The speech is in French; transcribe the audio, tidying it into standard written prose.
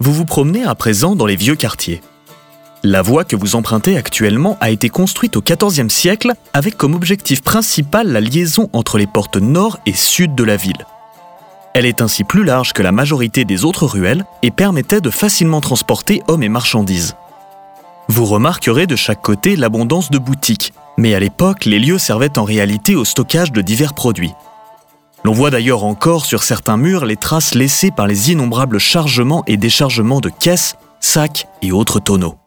Vous vous promenez à présent dans les vieux quartiers. La voie que vous empruntez actuellement a été construite au XIVe siècle avec comme objectif principal la liaison entre les portes nord et sud de la ville. Elle est ainsi plus large que la majorité des autres ruelles et permettait de facilement transporter hommes et marchandises. Vous remarquerez de chaque côté l'abondance de boutiques, mais à l'époque, les lieux servaient en réalité au stockage de divers produits. L'on voit d'ailleurs encore sur certains murs les traces laissées par les innombrables chargements et déchargements de caisses, sacs et autres tonneaux.